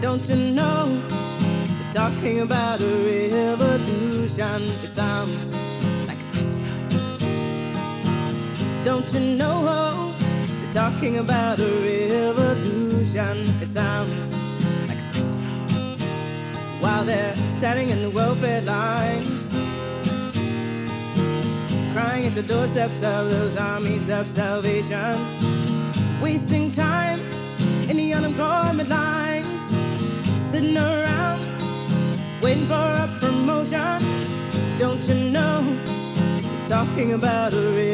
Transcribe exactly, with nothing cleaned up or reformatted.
Don't you know they're talking about a revolution? It sounds like a whisper. Don't you know they're talking about a revolution? It sounds like a whisper. While they're standing in the welfare lines, crying at the doorsteps of those armies of salvation, wasting time in the unemployment lines, sitting around waiting for a promotion. Don't you know they're talking about a real